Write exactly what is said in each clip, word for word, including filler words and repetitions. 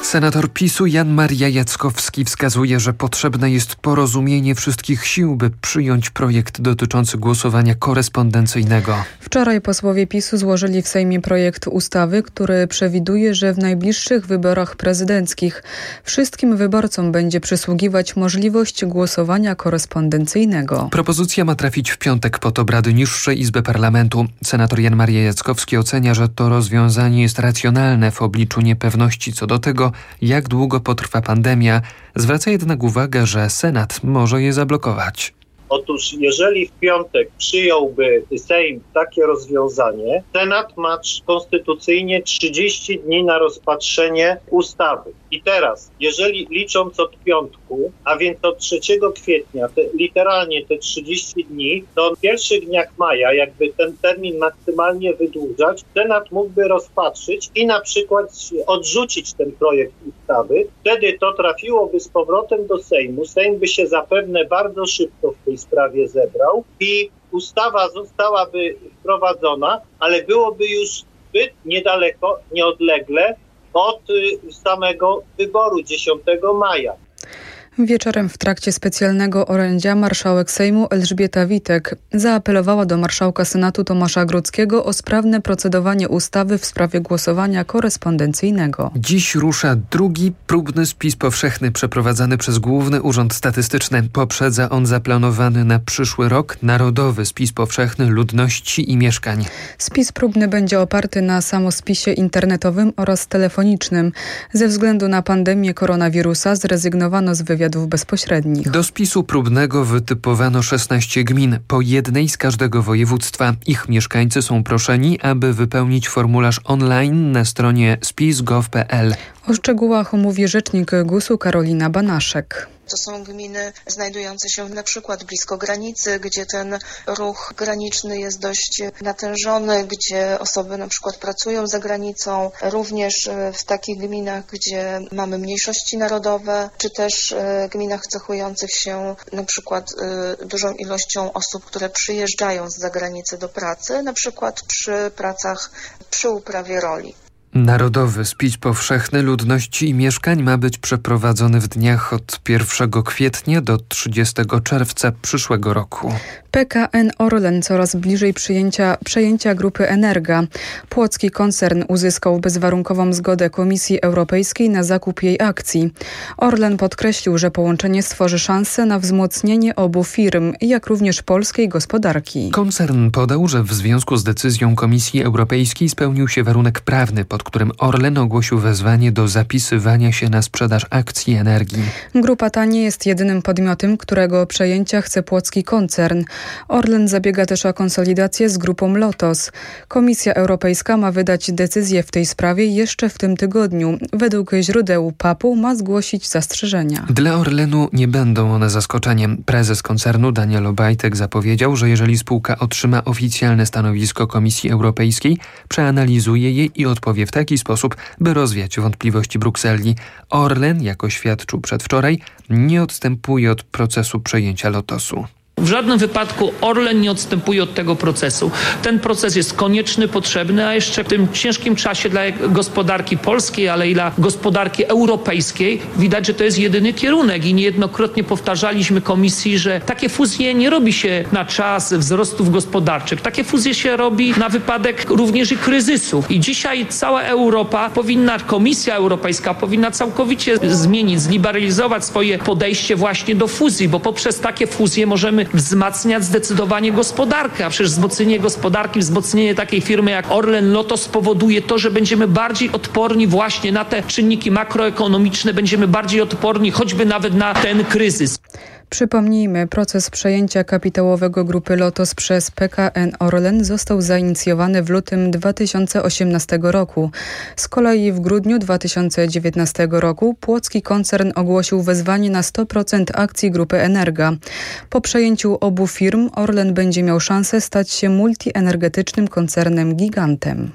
Senator PiSu Jan Maria Jackowski wskazuje, że potrzebne jest porozumienie wszystkich sił, by przyjąć projekt dotyczący głosowania korespondencyjnego. Wczoraj posłowie PiSu złożyli w Sejmie projekt ustawy, który przewiduje, że w najbliższych wyborach prezydenckich wszystkim wyborcom będzie przysługiwać możliwość głosowania korespondencyjnego. Propozycja ma trafić w piątek pod obrady niższej Izby Parlamentu. Senator Jan Maria Jackowski ocenia, że to rozwiązanie jest racjonalne w obliczu niepewności co do tego, jak długo potrwa pandemia. Zwraca jednak uwagę, że Senat może je zablokować. Otóż jeżeli w piątek przyjąłby Sejm takie rozwiązanie, Senat ma konstytucyjnie trzydzieści dni na rozpatrzenie ustawy. I teraz, jeżeli licząc od piątku, a więc od trzeciego kwietnia, te, literalnie te trzydzieści dni, to w pierwszych dniach maja, jakby ten termin maksymalnie wydłużać, Senat mógłby rozpatrzyć i na przykład odrzucić ten projekt ustawy. Wtedy to trafiłoby z powrotem do Sejmu. Sejm by się zapewne bardzo szybko w tej sprawie zebrał i ustawa zostałaby wprowadzona, ale byłoby już zbyt niedaleko, nieodlegle od samego wyboru dziesiątego maja. Wieczorem w trakcie specjalnego orędzia marszałek Sejmu Elżbieta Witek zaapelowała do marszałka Senatu Tomasza Grodzkiego o sprawne procedowanie ustawy w sprawie głosowania korespondencyjnego. Dziś rusza drugi próbny spis powszechny przeprowadzany przez Główny Urząd Statystyczny. Poprzedza on zaplanowany na przyszły rok Narodowy Spis Powszechny Ludności i Mieszkań. Spis próbny będzie oparty na samospisie internetowym oraz telefonicznym. Ze względu na pandemię koronawirusa zrezygnowano z wywiadu bezpośrednich. Do spisu próbnego wytypowano szesnaście gmin, po jednej z każdego województwa. Ich mieszkańcy są proszeni, aby wypełnić formularz online na stronie spis kropka gov kropka pe el. O szczegółach omówi rzecznik gusu Karolina Banaszek. To są gminy znajdujące się na przykład blisko granicy, gdzie ten ruch graniczny jest dość natężony, gdzie osoby na przykład pracują za granicą, również w takich gminach, gdzie mamy mniejszości narodowe, czy też gminach cechujących się na przykład dużą ilością osób, które przyjeżdżają z zagranicy do pracy, na przykład przy pracach przy uprawie roli. Narodowy Spis Powszechny Ludności i Mieszkań ma być przeprowadzony w dniach od pierwszego kwietnia do trzydziestego czerwca przyszłego roku. P K N Orlen coraz bliżej przyjęcia, przejęcia grupy Energa. Płocki koncern uzyskał bezwarunkową zgodę Komisji Europejskiej na zakup jej akcji. Orlen podkreślił, że połączenie stworzy szansę na wzmocnienie obu firm, jak również polskiej gospodarki. Koncern podał, że w związku z decyzją Komisji Europejskiej spełnił się warunek prawny, pod którym Orlen ogłosił wezwanie do zapisywania się na sprzedaż akcji Energii. Grupa ta nie jest jedynym podmiotem, którego przejęcia chce płocki koncern. Orlen zabiega też o konsolidację z grupą Lotos. Komisja Europejska ma wydać decyzję w tej sprawie jeszcze w tym tygodniu. Według źródeł papu ma zgłosić zastrzeżenia. Dla Orlenu nie będą one zaskoczeniem. Prezes koncernu Daniel Obajtek zapowiedział, że jeżeli spółka otrzyma oficjalne stanowisko Komisji Europejskiej, przeanalizuje je i odpowie w taki sposób, by rozwiać wątpliwości Brukseli. Orlen, jak oświadczył przedwczoraj, nie odstępuje od procesu przejęcia Lotosu. W żadnym wypadku Orlen nie odstępuje od tego procesu. Ten proces jest konieczny, potrzebny, a jeszcze w tym ciężkim czasie dla gospodarki polskiej, ale i dla gospodarki europejskiej widać, że to jest jedyny kierunek i niejednokrotnie powtarzaliśmy komisji, że takie fuzje nie robi się na czas wzrostów gospodarczych. Takie fuzje się robi na wypadek również i kryzysów. I dzisiaj cała Europa powinna, Komisja Europejska powinna całkowicie zmienić, zliberalizować swoje podejście właśnie do fuzji, bo poprzez takie fuzje możemy wzmacniać zdecydowanie gospodarkę, a przecież wzmocnienie gospodarki, wzmocnienie takiej firmy jak Orlen Lotos spowoduje to, że będziemy bardziej odporni właśnie na te czynniki makroekonomiczne, będziemy bardziej odporni choćby nawet na ten kryzys. Przypomnijmy, proces przejęcia kapitałowego grupy Lotos przez P K N Orlen został zainicjowany w lutym dwa tysiące osiemnastego roku. Z kolei w grudniu dwa tysiące dziewiętnastego roku płocki koncern ogłosił wezwanie na sto procent akcji grupy Energa. Po przejęciu obu firm Orlen będzie miał szansę stać się multienergetycznym koncernem gigantem.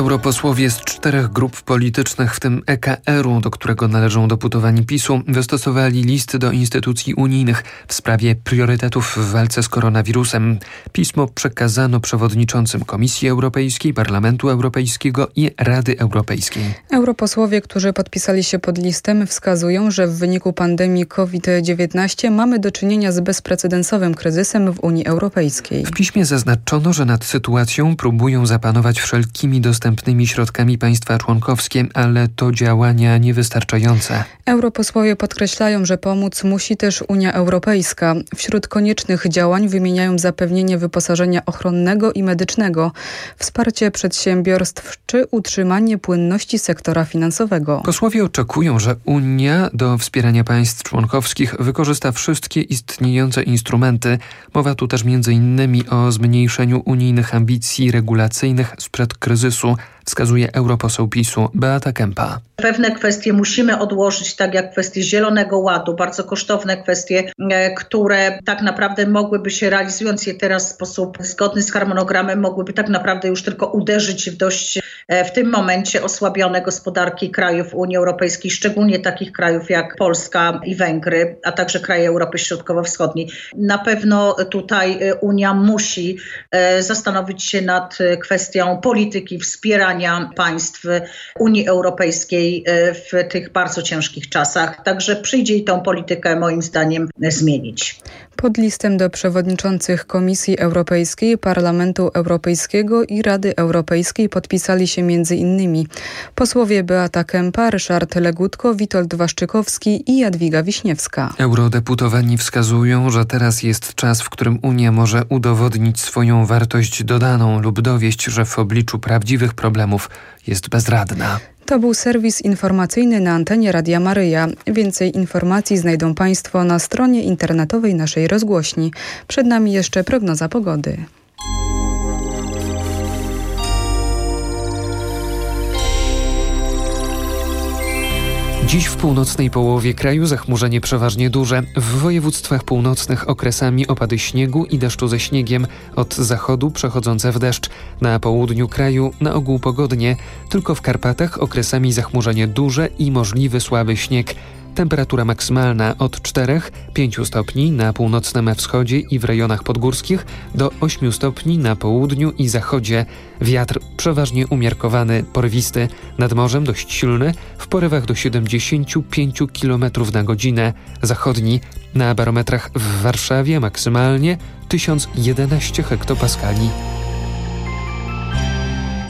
Europosłowie z czterech grup politycznych, w tym E K R-u, do którego należą deputowani PiSu, wystosowali list do instytucji unijnych w sprawie priorytetów w walce z koronawirusem. Pismo przekazano przewodniczącym Komisji Europejskiej, Parlamentu Europejskiego i Rady Europejskiej. Europosłowie, którzy podpisali się pod listem, wskazują, że w wyniku pandemii COVID dziewiętnaście mamy do czynienia z bezprecedensowym kryzysem w Unii Europejskiej. W piśmie zaznaczono, że nad sytuacją próbują zapanować wszelkimi dostępnymi środkami państwa członkowskie, ale to działania niewystarczające. Europosłowie podkreślają, że pomóc musi też Unia Europejska. Wśród koniecznych działań wymieniają zapewnienie wyposażenia ochronnego i medycznego, wsparcie przedsiębiorstw czy utrzymanie płynności sektora finansowego. Posłowie oczekują, że Unia do wspierania państw członkowskich wykorzysta wszystkie istniejące instrumenty. Mowa tu też między innymi o zmniejszeniu unijnych ambicji regulacyjnych sprzed kryzysu, wskazuje europoseł PiSu Beata Kempa. Pewne kwestie musimy odłożyć, tak jak kwestie Zielonego Ładu, bardzo kosztowne kwestie, które tak naprawdę mogłyby się, realizując je teraz w sposób zgodny z harmonogramem, mogłyby tak naprawdę już tylko uderzyć w dość w tym momencie osłabione gospodarki krajów Unii Europejskiej, szczególnie takich krajów jak Polska i Węgry, a także kraje Europy Środkowo-Wschodniej. Na pewno tutaj Unia musi zastanowić się nad kwestią polityki wspierania państw Unii Europejskiej w tych bardzo ciężkich czasach. Także przyjdzie i tą politykę moim zdaniem zmienić. Pod listem do przewodniczących Komisji Europejskiej, Parlamentu Europejskiego i Rady Europejskiej podpisali się między innymi posłowie Beata Kempa, Ryszard Legutko, Witold Waszczykowski i Jadwiga Wiśniewska. Eurodeputowani wskazują, że teraz jest czas, w którym Unia może udowodnić swoją wartość dodaną lub dowieść, że w obliczu prawdziwych problemów jest bezradna. To był serwis informacyjny na antenie Radia Maryja. Więcej informacji znajdą Państwo na stronie internetowej naszej rozgłośni. Przed nami jeszcze prognoza pogody. Dziś w północnej połowie kraju zachmurzenie przeważnie duże. W województwach północnych okresami opady śniegu i deszczu ze śniegiem, od zachodu przechodzące w deszcz. Na południu kraju na ogół pogodnie, tylko w Karpatach okresami zachmurzenie duże i możliwy słaby śnieg. Temperatura maksymalna od czterech do pięciu stopni na północnym wschodzie i w rejonach podgórskich do ośmiu stopni na południu i zachodzie. Wiatr przeważnie umiarkowany, porwisty, nad morzem dość silny, w porywach do siedemdziesięciu pięciu kilometrów na godzinę. Zachodni na barometrach w Warszawie maksymalnie tysiąc jedenaście hektopaskali.